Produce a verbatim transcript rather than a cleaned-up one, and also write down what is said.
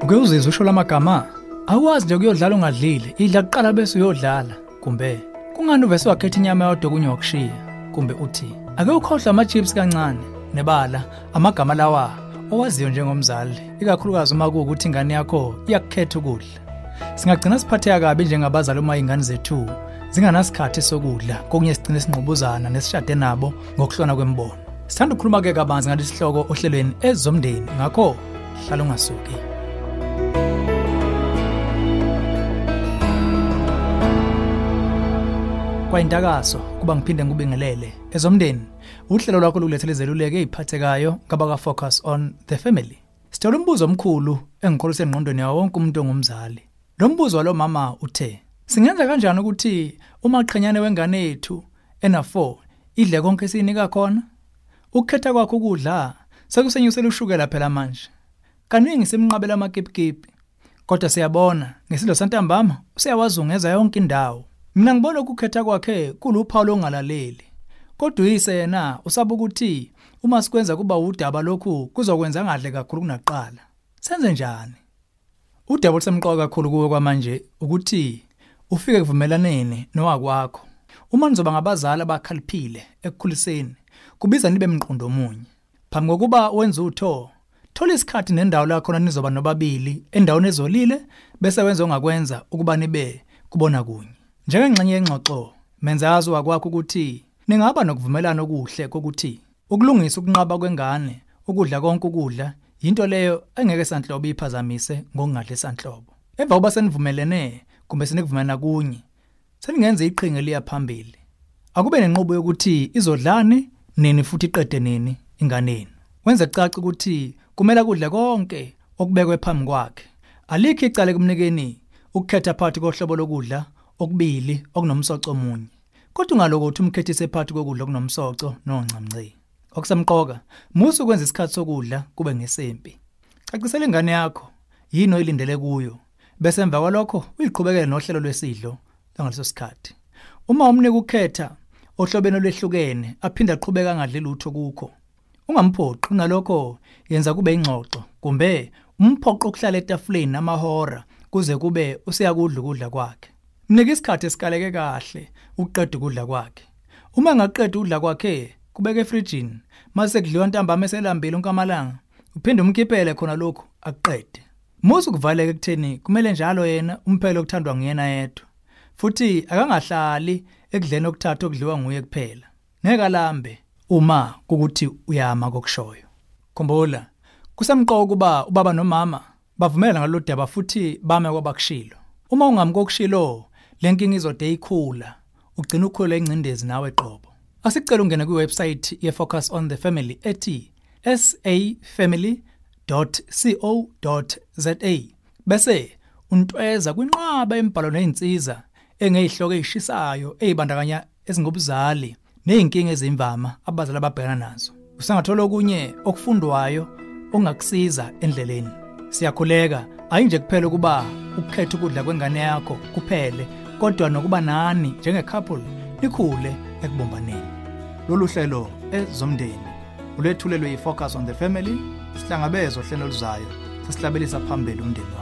Uke uzizwe usho lamagama, awazi nje kuyodlala ungadlile, idla kuqala bese uyodlala, kumbe kungani uvese wakhetha inyama yodwa kunye wakushiya, kumbe uthi ake ukhohlwa ama chips kancane nebala amagama lawa owaziyo njengomzali, ikakhulukazi uma kuukuthi ingane yakho iyakukhetha ukudla. Singagcina siphatheka kabi njengabazali uma ingane zethu zinganasikhathi sokudla, kokunye sigcine sinqubuzana nesishade nabo ngokuhlona kwembono. Sithanda ukukhuluma ke kabanzi ngalesi sihloko ohlelweni ezomndeni, ngakho hlala ungasuki. Kwayindakaso kuba ngiphinde ngubingelele ezomndeni, uhlelo lwakho lukulethele izeluleko eziphathekayo ngaba focus on the family. Sithola umbuzo omkhulu engikholisa engqondweni yawo wonke umuntu ongumzali. Lo mbuzo walo mama uthe, singenza kanjani ukuthi uma qhenyane wengane yethu ena four idle konke esinika khona? Ukukhetha kwakho ukudla sekusenyusela ushukela phela manje. Kaningi simnqabela amakipkipi, kodwa siyabona ngesidlo santambama usiyawazungeza yonke indawo. Mina ngibona ukukhetha kwakhe kuluphawu longalaleli. Kodwa uyise yena usaba ukuthi uma sikwenza kuba udaba lokhu kuzokwenza ngadle kakhulu kunaqala. Senze njani? Udaba olusemqoka kakhulu kuwe kwamanje ukuthi ufike kuvumelaneni nowakwakho. Uma nizoba ngabazali abakhaliphile ekukhuliseni, kubiza nibe emqondo omunye. Phambi kokuba wenza utho, thola isikhathi nendawo la khona nizoba nobabili endaweni ezolile bese wenza ongakwenza ukuba nibe kubona kunye. Njengengxenye yengxoxo, menza yazi wakwakho ukuthi ningaba nokuvumelana okuhle kokuthi ukulungisa ukunqaba kwengane ukudla konke ukudla yinto leyo engeke sanhlobo iphazamise ngokungadle sanhlobo. Emva kuba senivumelene kumbe senikuvumelana kunye, seningenza iqhinga liya phambili. Akube nenqubo yokuthi izodlane nini futhi iqede nini inganeni. Wenze caca ukuthi kumele kudle konke okubekwe phambi kwakhe. Alikho icala kumnikeni ukukhetha phakathi kohlobo lokudla okubili okunomsoco omunye. Kodwa ungaloko uthi umkhethise phakathi kokudla okunomsoco noncamncane. Okusemqoka, musu ukwenza isikhathi sokudla kube ngesempi. Cacisela ingane yakho yini oyilindele kuyo, bese emva kwalokho uyiqhubekele nohlelo lwesidlo ngaleso sikhathi. Uma umnika ukukhetha ohlobeni olwehlukene aphinda aqhubeka ngadle lutho kukho, ungamphoqi. Nalokho yenza kube ingxoxo, kumbe umphoqo ukuhlala etafuleni amahora kuze kube usiyakudla ukudla kwakhe. Mnika isikhathi esikaleke kahle uqeda ukudla kwakhe. Uma engaqeda ukudla kwakhe kubeke efrijini, mase kudliwa ntambama eselambile unkamalanga, uphinde umkhiphele khona lokho akuqede. Musu kuvaleke ekutheni kumele njalo yena umphelo okuthandwa nguyena yedwa, futhi akangahlali ekudleni okuthatha okudliwa nguye kuphela. Ngeke alambe uma kukuthi uyama kokushoyo. Khumbula, kusemqoka kuba ubaba nomama bavumela ngalolu daba futhi bame kwabakushilo. Uma ungamkokushilo, lenkinga izode ikhula, ugcina ukhula ingcindezi nawe qobo. Asicela ungene kwiwebsite ye Focus on the Family ethi s a family dot co dot za bese untweza kwinqaba embhalo nezinsiza engeyihloko ezishisayo ezibandakanya ezingobuzali nezinkinga ezimvama abazali ababhekana nazo. Usangathola okunye okufundwayo ongakusiza endleleni. Siyakhuleka ayinje kuphela ukuba ukukhetha ukudla kwengane yakho kuphele, kodwa nokuba nani njenge couple likhule ekubombaneni. Lolu hlelo ezomndeni ulethulelwe yi Focus on the Family, sihlangabezwe hlelo luzayo sesihlabelisa phambili umndeni.